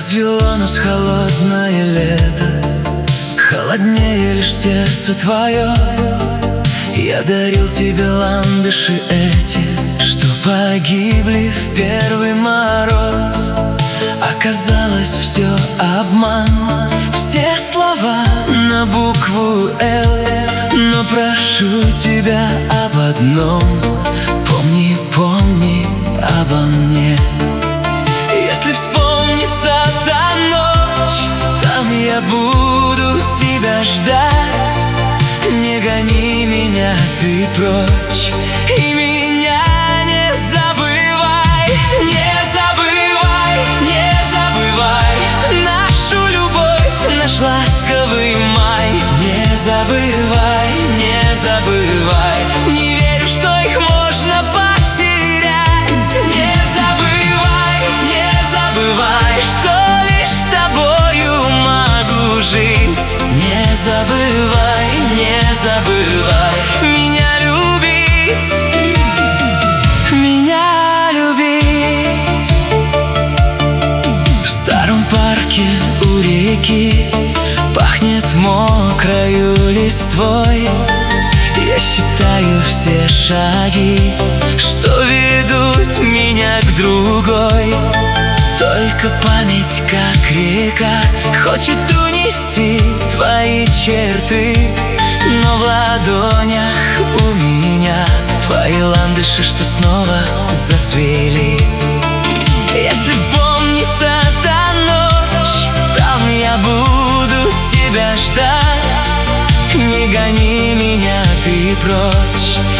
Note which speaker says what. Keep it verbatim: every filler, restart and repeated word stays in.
Speaker 1: Развело нас холодное лето, холоднее лишь сердце твое. Я дарил тебе ландыши эти, что погибли в первый мороз. Оказалось, все обман, все слова на букву «Л». Но прошу тебя об одном: помни, помни обо мне. Если вспомнится та ночь, там я буду тебя ждать. Не гони меня ты прочь и меня не забывай. Не забывай, не забывай нашу любовь, наш ласковый май. Не забывай, не забывай, не верю, что их можно потерять. Не забывай, не забывай, что лишь с тобою могу жить. Не забывай, не забывай меня любить, меня любить. В старом парке у реки пахнет мокрою листвой. Я считаю все шаги, что ведут меня к другой. Только память, как река, хочет унести твои черты. Но в ладонях у меня твои ландыши, что снова зацвели. Если вспомнится та ночь, там я буду тебя ждать. Не гони меня ты прочь